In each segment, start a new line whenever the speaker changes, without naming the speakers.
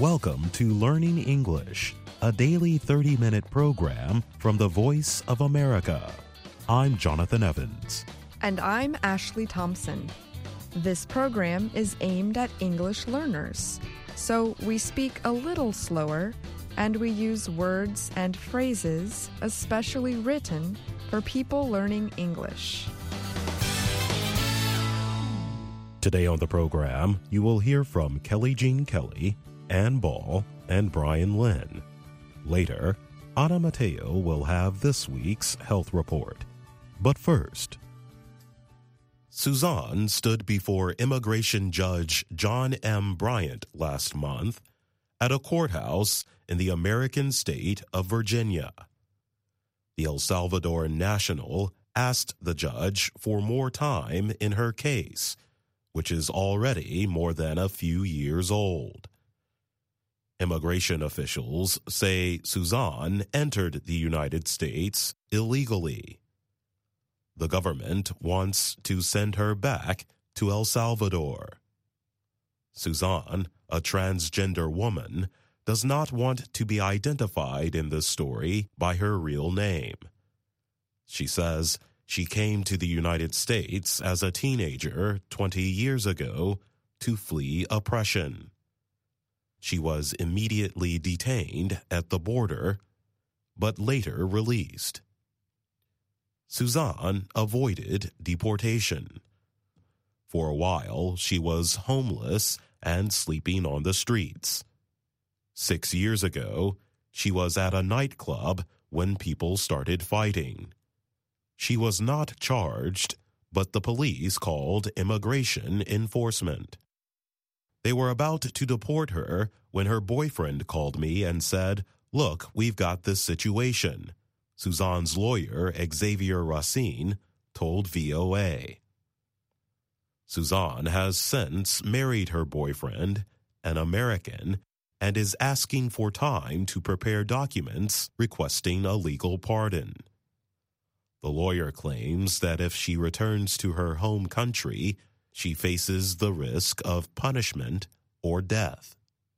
Welcome to Learning English, a daily 30-minute program from the Voice of America. I'm Jonathan Evans.
And I'm Ashley Thompson. This program is aimed at English learners, so we speak a little slower and we use words and phrases especially written for people learning English.
Today on the program, you will hear from Kelly Jean Kelly, Ann Ball, and Brian Lynn. Later, Ana Mateo will have this week's health report. But first, Suzanne stood before Immigration Judge John M. Bryant last month at a courthouse in the American state of Virginia. The El Salvador National asked the judge for more time in her case, which is already more than a few years old. Immigration officials say Suzanne entered the United States illegally. The government wants to send her back to El Salvador. Suzanne, a transgender woman, does not want to be identified in this story by her real name. She says she came to the United States as a teenager 20 years ago to flee oppression. She was immediately detained at the border, but later released. Suzanne avoided deportation. For a while, she was homeless and sleeping on the streets. 6 years ago, she was at a nightclub when people started fighting. She was not charged, but the police called immigration enforcement. They were about to deport her when her boyfriend called me and said, "Look, we've got this situation," Suzanne's lawyer, Xavier Racine, told VOA. Suzanne has since married her boyfriend, an American, and is asking for time to prepare documents requesting a legal pardon. The lawyer claims that if she returns to her home country, she faces the risk of punishment or death.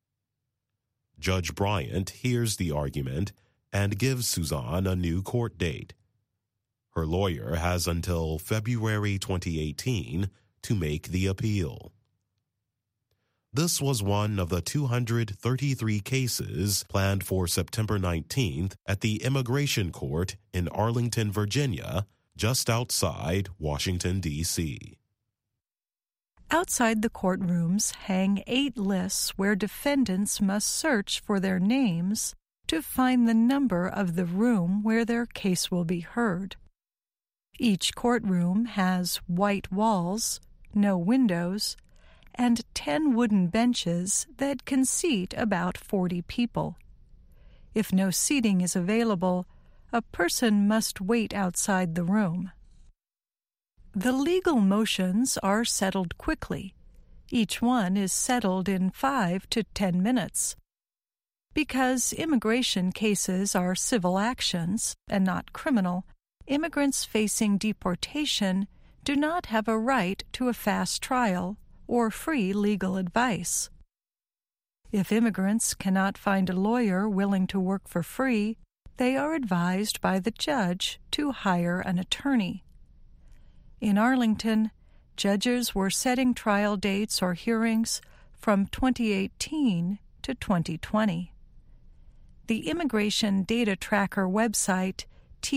Judge Bryant hears the argument and gives Suzanne a new court date. Her lawyer has until February 2018 to make the appeal. This was one of the 233 cases planned for September 19th at the Immigration Court in Arlington, Virginia, just outside Washington, D.C.
Outside the courtrooms hang 8 lists where defendants must search for their names to find the number of the room where their case will be heard. Each courtroom has white walls, no windows, and 10 wooden benches that can seat about 40 people. If no seating is available, a person must wait outside the room. The legal motions are settled quickly. Each one is settled in 5 to 10 minutes. Because immigration cases are civil actions and not criminal, immigrants facing deportation do not have a right to a fast trial or free legal advice. If immigrants cannot find a lawyer willing to work for free, they are advised by the judge to hire an attorney. In Arlington, judges were setting trial dates or hearings from 2018 to 2020. The Immigration Data Tracker website,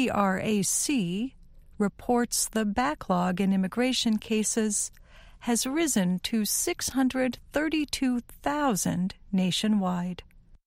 TRAC, reports the backlog in immigration cases has risen to 632,000 nationwide.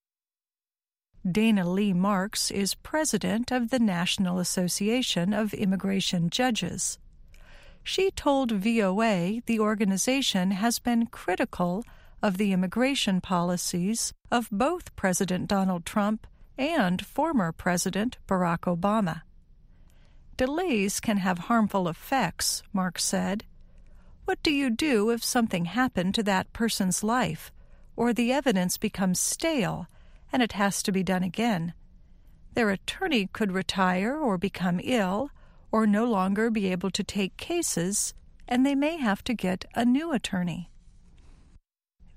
Dana Lee Marks is president of the National Association of Immigration Judges. She told VOA the organization has been critical of the immigration policies of both President Donald Trump and former President Barack Obama. Delays can have harmful effects, Marks said. What do you do if something happened to that person's life, or the evidence becomes stale and it has to be done again? Their attorney could retire or become ill, or no longer be able to take cases, and they may have to get a new attorney.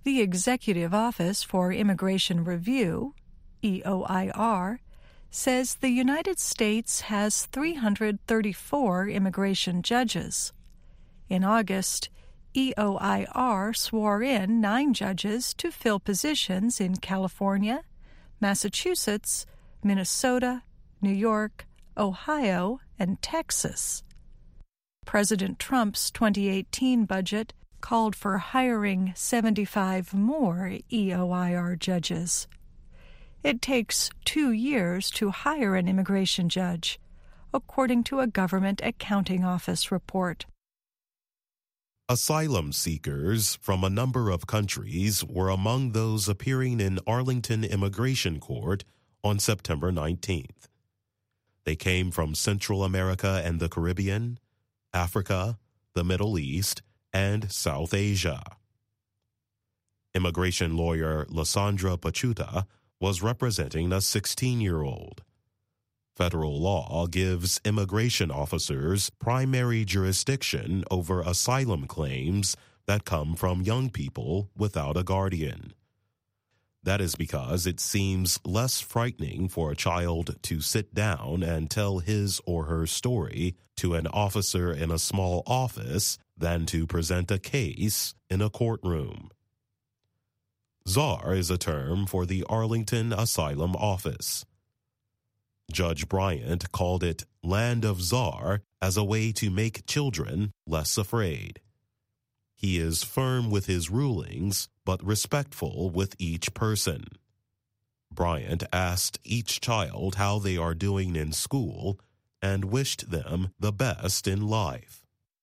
The Executive Office for Immigration Review, EOIR, says the United States has 334 immigration judges. In August, EOIR swore in 9 judges to fill positions in California, Massachusetts, Minnesota, New York, Ohio, and Texas. President Trump's 2018 budget called for hiring 75 more EOIR judges. It takes 2 years to hire an immigration judge, according to a Government Accounting Office report.
Asylum seekers from a number of countries were among those appearing in Arlington Immigration Court on September 19th. They came from Central America and the Caribbean, Africa, the Middle East, and South Asia. Immigration lawyer Lysandra Pachuta was representing a 16-year-old. Federal law gives immigration officers primary jurisdiction over asylum claims that come from young people without a guardian. That is because it seems less frightening for a child to sit down and tell his or her story to an officer in a small office than to present a case in a courtroom. Czar is a term for the Arlington Asylum Office. Judge Bryant called it Land of Czar as a way to make children less afraid. He is firm with his rulings, but respectful with each person. Bryant asked each child how they are doing in school and wished them the best in life.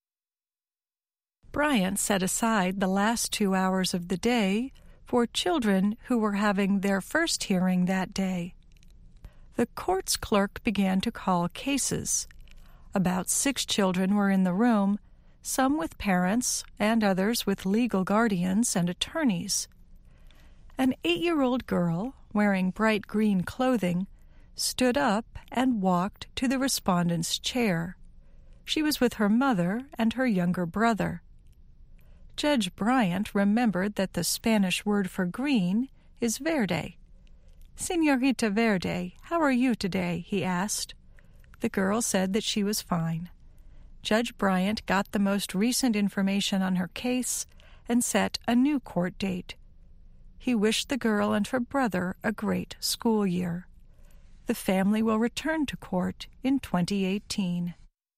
Bryant set aside the last 2 hours of the day for children who were having their first hearing that day. The court's clerk began to call cases. About 6 children were in the room, some with parents and others with legal guardians and attorneys. An 8-year-old girl, wearing bright green clothing, stood up and walked to the respondent's chair. She was with her mother and her younger brother. Judge Bryant remembered that the Spanish word for green is verde. "Señorita Verde, how are you today?" he asked. The girl said that she was fine. Judge Bryant got the most recent information on her case and set a new court date. He wished the girl and her brother a great school year. The family will return to court in 2018.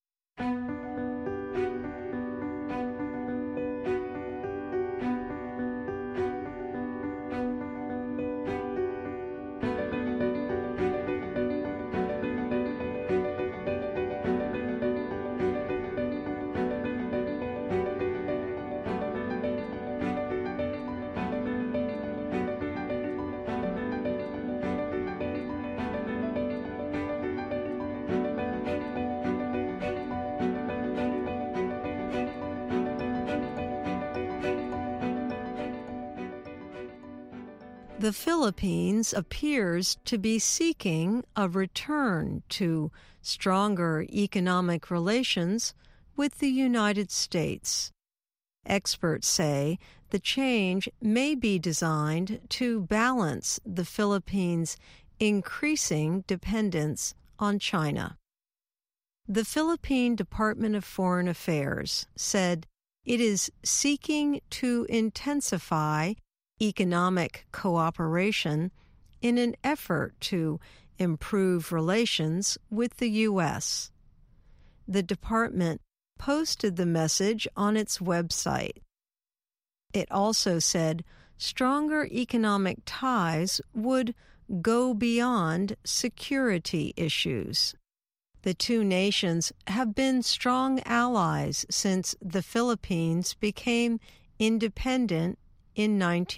The Philippines appears to be seeking a return to stronger economic relations with the United States. Experts say the change may be designed to balance the Philippines' increasing dependence on China. The Philippine Department of Foreign Affairs said it is seeking to intensify economic cooperation in an effort to improve relations with the U.S. The department posted the message on its website. It also said stronger economic ties would go beyond security issues. The two nations have been strong allies since the Philippines became independent in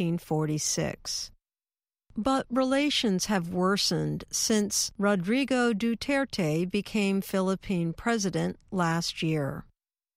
1946. But relations have worsened since Rodrigo Duterte became Philippine president last year.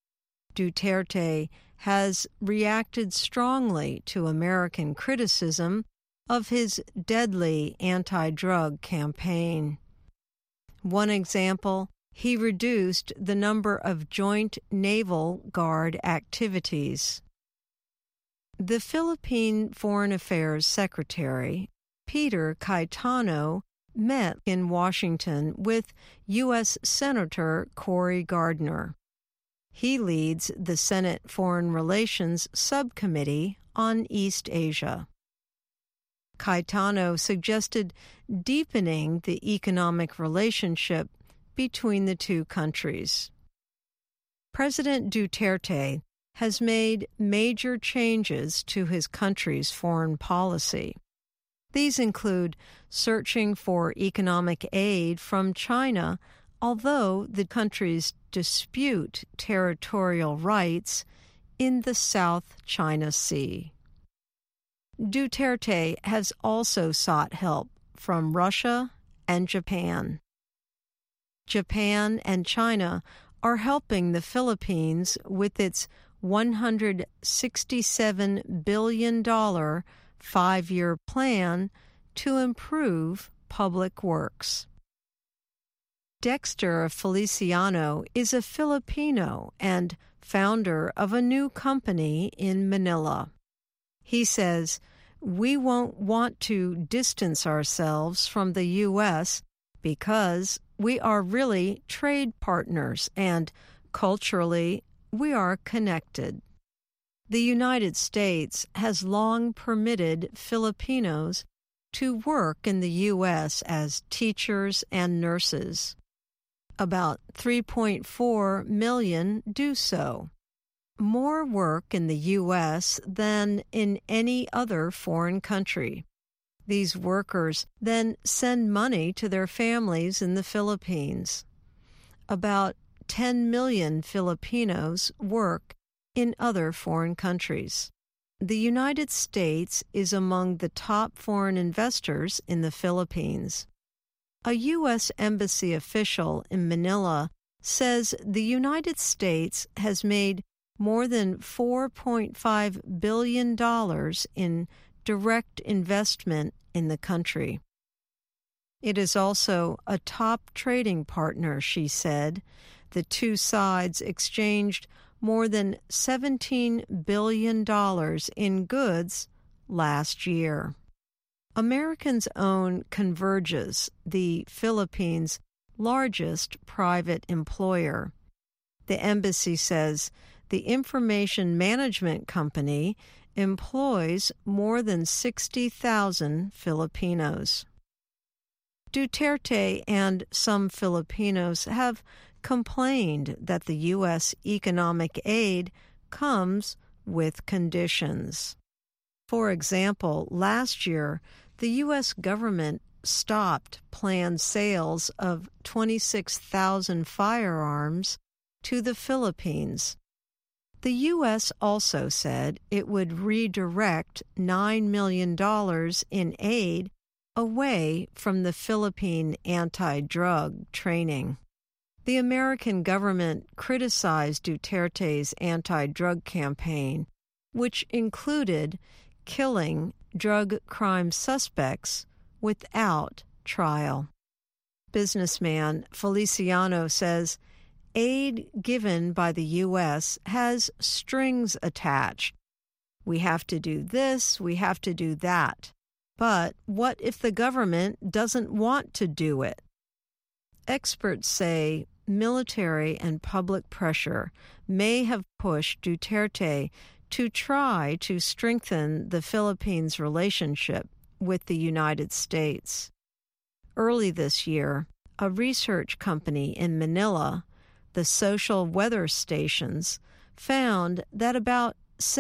Duterte has reacted strongly to American criticism of his deadly anti-drug campaign. One example, he reduced the number of joint naval guard activities. The Philippine Foreign Affairs Secretary, Peter Cayetano, met in Washington with U.S. Senator Cory Gardner. He leads the Senate Foreign Relations Subcommittee on East Asia. Cayetano suggested deepening the economic relationship between the two countries. President Duterte has made major changes to his country's foreign policy. These include searching for economic aid from China, although the countries dispute territorial rights in the South China Sea. Duterte has also sought help from Russia and Japan. Japan and China are helping the Philippines with its $167 billion five-year plan to improve public works. Dexter Feliciano is a Filipino and founder of a new company in Manila. He says, "We won't want to distance ourselves from the U.S. because we are really trade partners and culturally we are connected." The United States has long permitted Filipinos to work in the U.S. as teachers and nurses. About 3.4 million do so. More work in the U.S. than in any other foreign country. These workers then send money to their families in the Philippines. About 10 million Filipinos work in other foreign countries. The United States is among the top foreign investors in the Philippines. A U.S. Embassy official in Manila says the United States has made more than $4.5 billion in direct investment in the country. It is also a top trading partner, she said. The two sides exchanged more than $17 billion in goods last year. Americans own Converges, the Philippines' largest private employer. The embassy says the information management company employs more than 60,000 Filipinos. Duterte and some Filipinos have complained that the U.S. economic aid comes with conditions. For example, last year, the U.S. government stopped planned sales of 26,000 firearms to the Philippines. The U.S. also said it would redirect $9 million in aid away from the Philippine anti-drug training. The American government criticized Duterte's anti-drug campaign, which included killing drug crime suspects without trial. Businessman Feliciano says aid given by the U.S. has strings attached. We have to do this, we have to do that. But what if the government doesn't want to do it? Experts say military and public pressure may have pushed Duterte to try to strengthen the Philippines' relationship with the United States. Early this year, a research company in Manila, the Social Weather Stations, found that about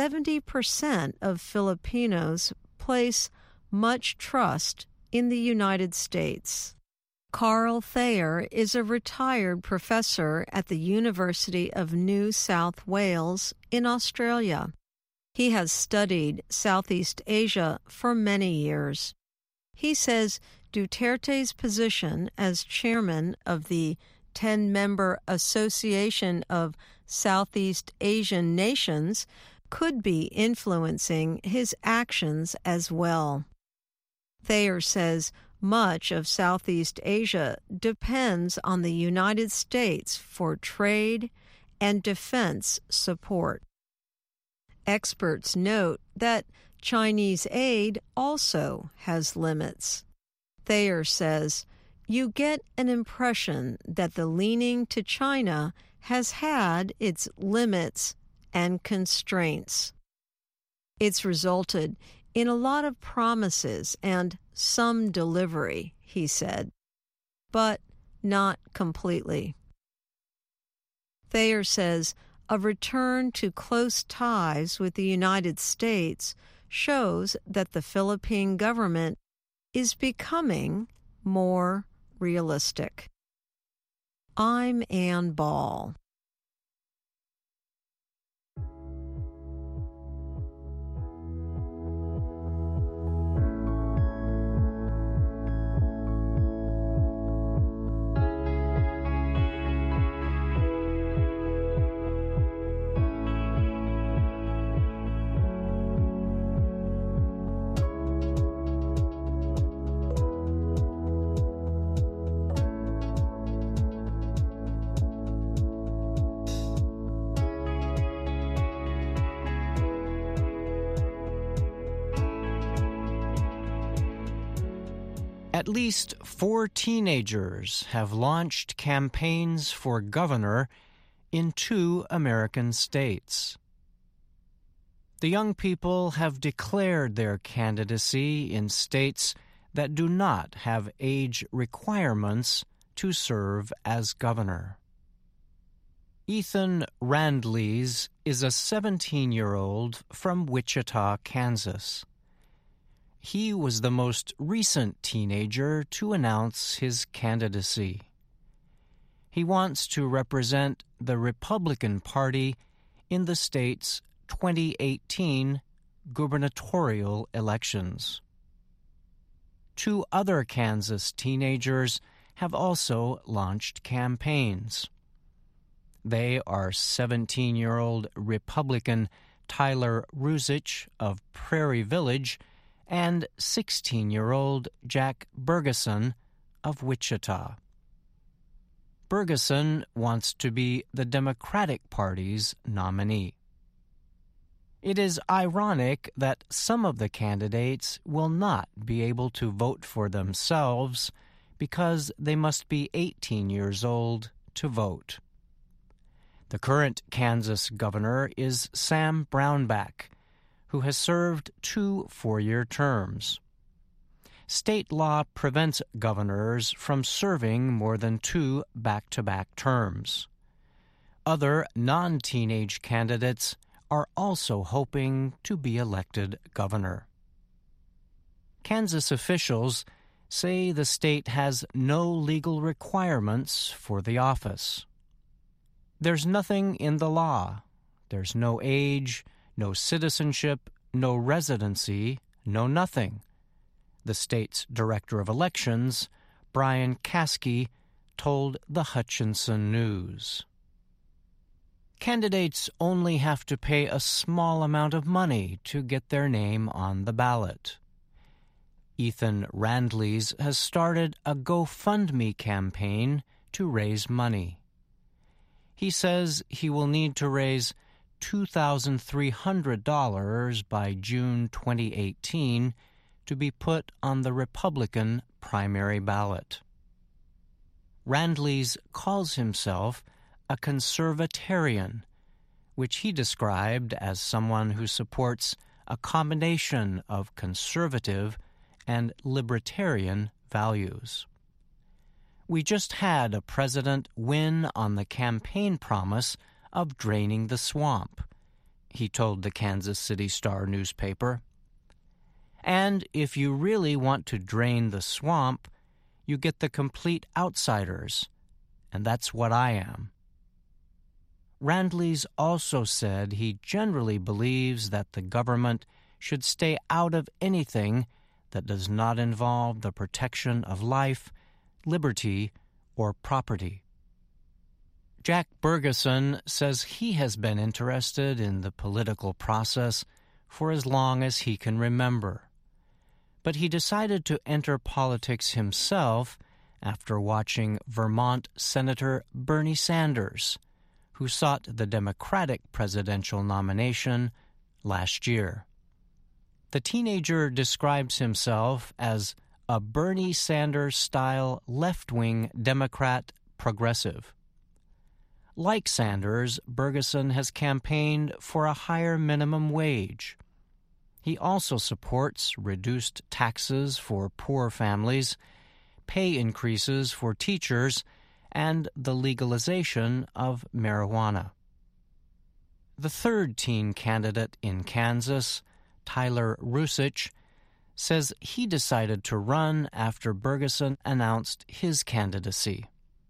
70% of Filipinos place much trust in the United States. Carl Thayer is a retired professor at the University of New South Wales in Australia. He has studied Southeast Asia for many years. He says Duterte's position as chairman of the 10-member Association of Southeast Asian Nations could be influencing his actions as well. Thayer says much of Southeast Asia depends on the United States for trade and defense support. Experts note that Chinese aid also has limits. Thayer says, "You get an impression that the leaning to China has had its limits and constraints. It's resulted in a lot of promises and some delivery," he said, "but not completely." Thayer says a return to close ties with the United States shows that the Philippine government is becoming more realistic. I'm Ann Ball.
At least 4 teenagers have launched campaigns for governor in 2 American states. The young people have declared their candidacy in states that do not have age requirements to serve as governor. Ethan Randlees is a 17-year-old from Wichita, Kansas. He was the most recent teenager to announce his candidacy. He wants to represent the Republican Party in the state's 2018 gubernatorial elections. 2 other Kansas teenagers have also launched campaigns. They are 17-year-old Republican Tyler Ruzich of Prairie Village and 16-year-old Jack Bergeson of Wichita. Bergeson wants to be the Democratic Party's nominee. It is ironic that some of the candidates will not be able to vote for themselves because they must be 18 years old to vote. The current Kansas governor is Sam Brownback, who has served 2 four-year terms. State law prevents governors from serving more than 2 back-to-back terms. Other non-teenage candidates are also hoping to be elected governor. Kansas officials say the state has no legal requirements for the office. There's nothing in the law. There's no age, no citizenship, no residency, no nothing, the state's director of elections, Brian Caskey, told the Hutchinson News. Candidates only have to pay a small amount of money to get their name on the ballot. Ethan Randlees has started a GoFundMe campaign to raise money. He says he will need to raise $2,300 by June 2018 to be put on the Republican primary ballot. Randlees calls himself a conservatarian, which he described as someone who supports a combination of conservative and libertarian values. We just had a president win on the campaign promise of draining the swamp, he told the Kansas City Star newspaper. And if you really want to drain the swamp, you get the complete outsiders, and that's what I am. Randlees also said he generally believes that the government should stay out of anything that does not involve the protection of life, liberty, or property. Jack Bergeson says he has been interested in the political process for as long as he can remember. But he decided to enter politics himself after watching Vermont Senator Bernie Sanders, who sought the Democratic presidential nomination, last year. The teenager describes himself as a Bernie Sanders-style left-wing Democrat progressive. Like Sanders, Bergeson has campaigned for a higher minimum wage. He also supports reduced taxes for poor families, pay increases for teachers, and the legalization of marijuana. The third teen candidate in Kansas, Tyler Rusich, says he decided to run after Bergeson announced his candidacy.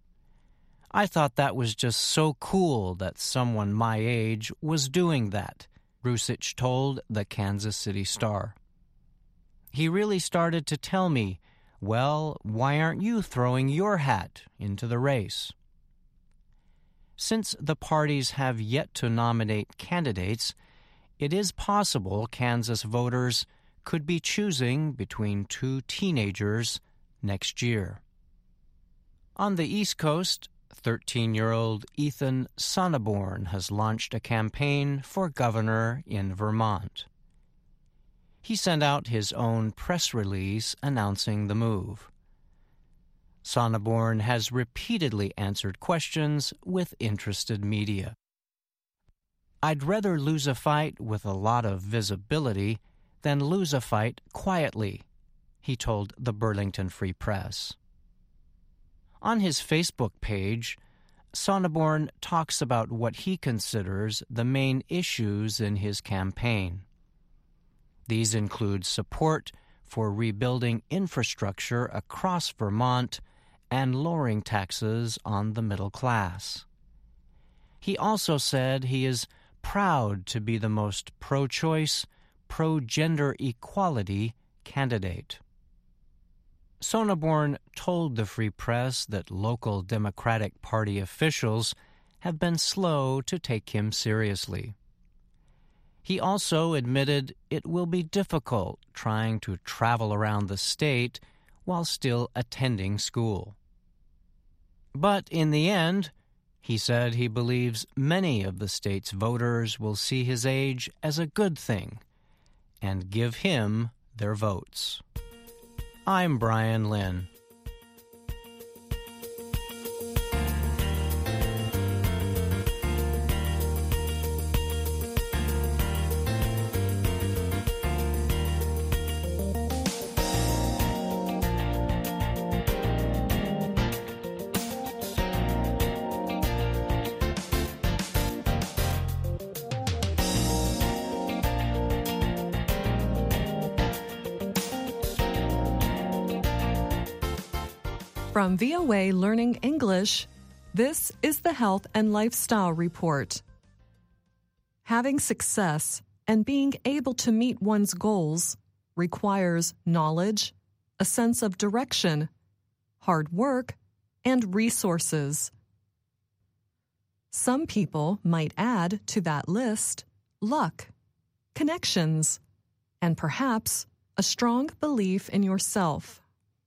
"I thought that was just so cool that someone my age was doing that," Rusich told the Kansas City Star. "He really started to tell me, well, why aren't you throwing your hat into the race?" Since the parties have yet to nominate candidates, it is possible Kansas voters could be choosing between two teenagers next year. On the East Coast, 13-year-old Ethan Sonneborn has launched a campaign for governor in Vermont. He sent out his own press release announcing the move. Sonneborn has repeatedly answered questions with interested media. "I'd rather lose a fight with a lot of visibility than lose a fight quietly," he told the Burlington Free Press. On his Facebook page, Sonneborn talks about what he considers the main issues in his campaign. These include support for rebuilding infrastructure across Vermont and lowering taxes on the middle class. He also said he is proud to be the most pro-choice, pro-gender equality candidate. Sonneborn told the Free Press that local Democratic Party officials have been slow to take him seriously. He also admitted it will be difficult trying to travel around the state while still attending school. But in the end, he said he believes many of the state's voters will see his age as a good thing and give him their votes. I'm Brian Lynn.
From VOA Learning English, this is the Health and Lifestyle Report. Having success and being able to meet one's goals requires knowledge, a sense of direction, hard work, and resources. Some people might add to that list luck, connections, and perhaps a strong belief in yourself.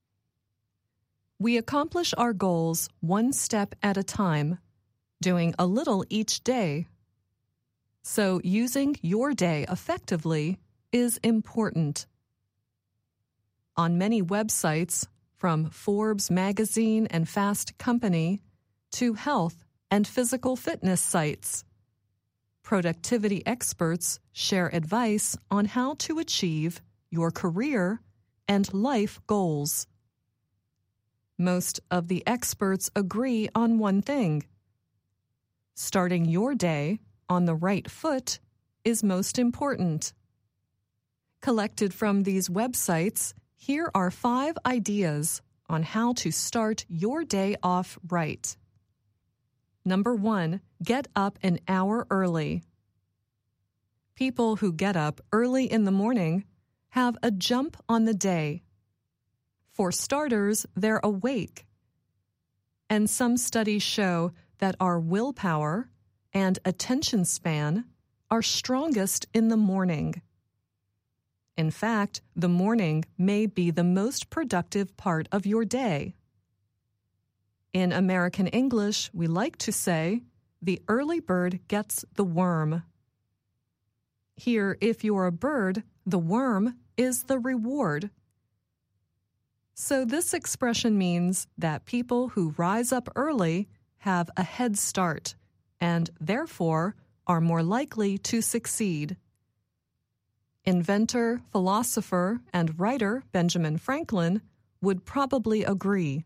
We accomplish our goals one step at a time, doing a little each day. So using your day effectively is important. On many websites, from Forbes magazine and Fast Company to health and physical fitness sites, productivity experts share advice on how to achieve your career and life goals. Most of the experts agree on one thing. Starting your day on the right foot is most important. Collected from these websites, here are 5 ideas on how to start your day off right. Number 1, get up an hour early. People who get up early in the morning have a jump on the day. For starters, they're awake. And some studies show that our willpower and attention span are strongest in the morning. In fact, the morning may be the most productive part of your day. In American English, we like to say, the early bird gets the worm. Here, if you're a bird, the worm is the reward. So this expression means that people who rise up early have a head start and therefore are more likely to succeed. Inventor, philosopher, and writer Benjamin Franklin would probably agree.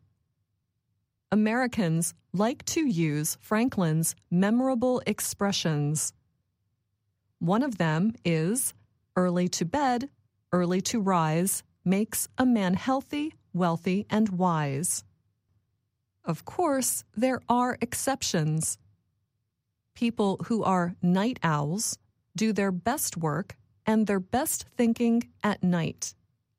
Americans like to use Franklin's memorable expressions. One of them is, early to bed, early to rise, makes a man healthy, wealthy, and wise. Of course, there are exceptions. People who are night owls do their best work and their best thinking at night.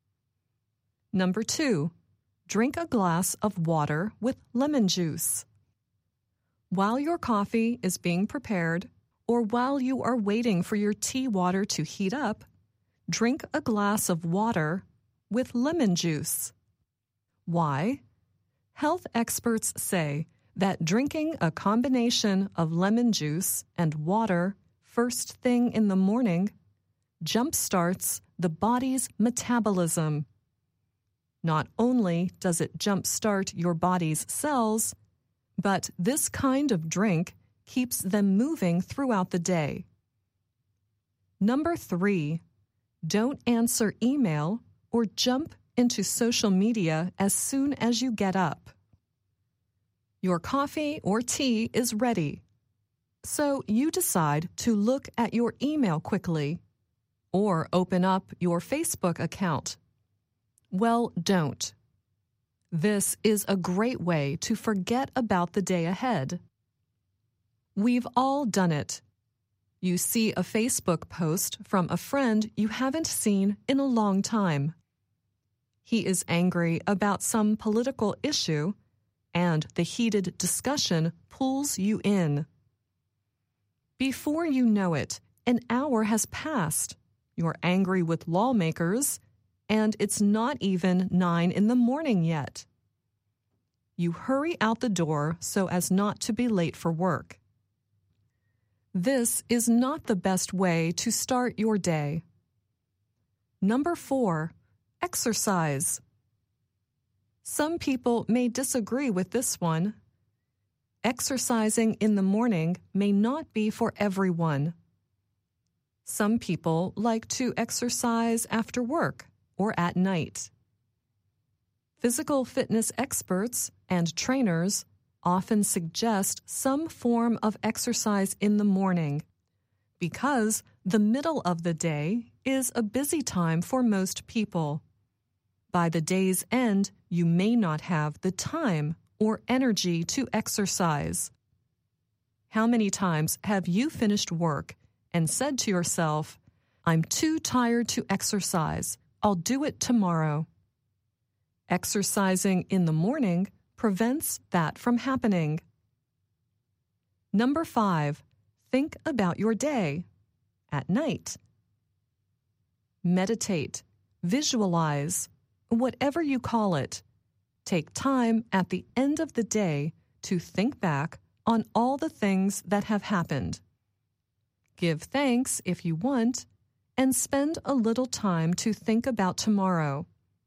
Number 2, drink a glass of water with lemon juice. While your coffee is being prepared, or while you are waiting for your tea water to heat up, drink a glass of water with lemon juice. Why? Health experts say that drinking a combination of lemon juice and water first thing in the morning jumpstarts the body's metabolism. Not only does it jumpstart your body's cells, but this kind of drink keeps them moving throughout the day. Number 3, don't answer email or jump into social media as soon as you get up. Your coffee or tea is ready, so you decide to look at your email quickly or open up your Facebook account. Well, don't. This is a great way to forget about the day ahead. We've all done it. You see a Facebook post from a friend you haven't seen in a long time. He is angry about some political issue, and the heated discussion pulls you in. Before you know it, an hour has passed. You're angry with lawmakers, and it's not even 9 in the morning yet. You hurry out the door so as not to be late for work. This is not the best way to start your day. Number 4, exercise. Some people may disagree with this one. Exercising in the morning may not be for everyone. Some people like to exercise after work or at night. Physical fitness experts and trainers often suggest some form of exercise in the morning because the middle of the day is a busy time for most people. By the day's end, you may not have the time or energy to exercise. How many times have you finished work and said to yourself, "I'm too tired to exercise. I'll do it tomorrow"? Exercising in the morning prevents that from happening. Number 5, think about your day at night. Meditate, visualize, whatever you call it. Take time at the end of the day to think back on all the things that have happened. Give thanks if you want, and spend a little time to think about tomorrow.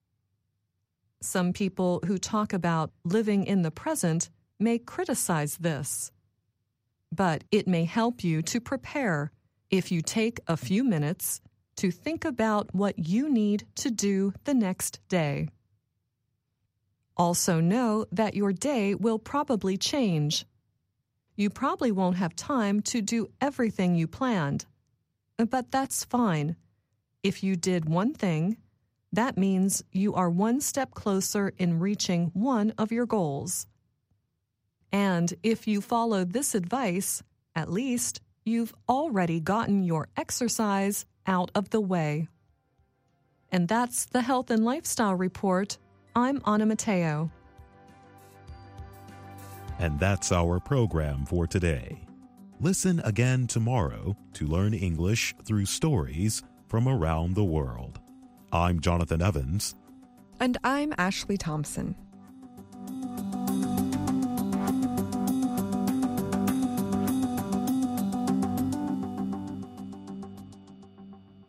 Some people who talk about living in the present may criticize this, but it may help you to prepare if you take a few minutes to think about what you need to do the next day. Also know that your day will probably change. You probably won't have time to do everything you planned, but that's fine. If you did one thing, that means you are one step closer in reaching one of your goals. And if you follow this advice, at least you've already gotten your exercise out of the way. And that's the Health and Lifestyle Report. I'm Anna Matteo.
And that's our program for today. Listen again tomorrow to learn English through stories from around the world. I'm Jonathan Evans.
And I'm Ashley Thompson.